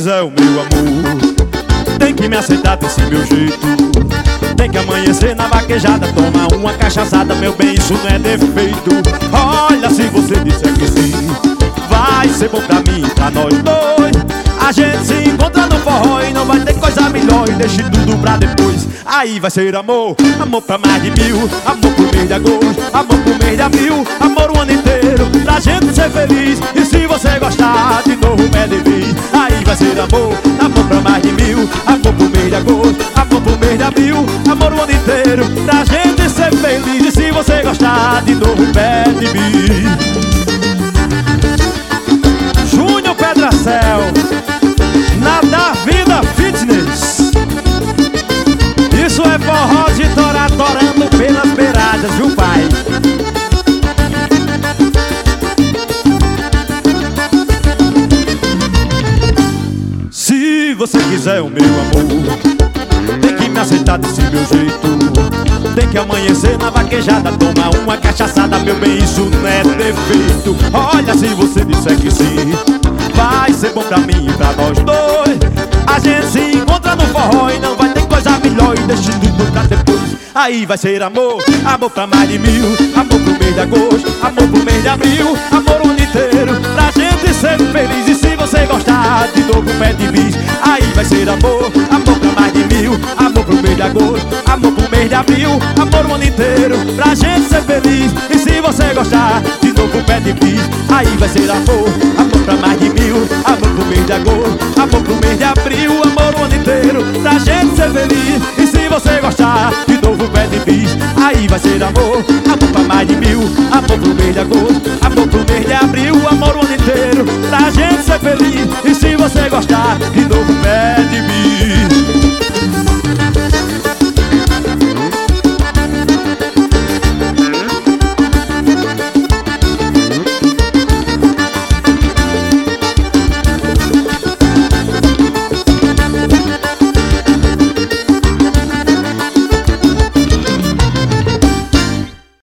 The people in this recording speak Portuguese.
quiser o meu amor, tem que me aceitar desse meu jeito. Tem que amanhecer na vaquejada, tomar uma cachaçada, meu bem, isso não é defeito. Olha, se você disser que sim, vai ser bom pra mim e pra nós dois. A gente se encontra no forró e não vai ter coisa melhor, e deixe tudo pra depois. Aí vai ser amor, amor pra mais de 1000, amor pro mês de agosto, amor pro mês de abril, amor o ano inteiro, pra gente ser feliz. E se você gostar, de novo pede vir. Aí vai ser amor, amor pra mais de 1000, amor pro mês de agosto, amor pro mês de abril, amor o ano inteiro, pra gente ser feliz. E se você gostar, de novo pede vir. Júnior Pedracel, na da vida fitness. Isso é forró de torá, torando pelas beiradas, viu, pai? Se você quiser o meu amor, tem que me aceitar desse meu jeito. Tem que amanhecer na vaquejada, tomar uma cachaçada, meu bem, isso não é defeito. Olha, se você disser que sim, vai ser bom pra mim e pra nós dois. A gente se encontra no forró e não vai ter coisa melhor, e deixe tudo pra depois. Aí vai ser amor, amor pra mais de 1000, amor pro mês de agosto, amor pro mês de abril, amor o ano inteiro, pra gente ser feliz. E se você gostar, de novo pede bis. Aí vai ser amor, amor pra mais de 1000, amor pro mês de agosto, amor pro mês de abril, amor o ano inteiro, pra gente ser feliz. E se você gostar, de novo pede bis. Aí vai ser amor, amor pra mais de 1000, amor pro mês de agosto, amor pro mês de abril, amor o ano inteiro, pra gente ser feliz. E se você gostar, de novo pede bis. Aí vai ser amor, amor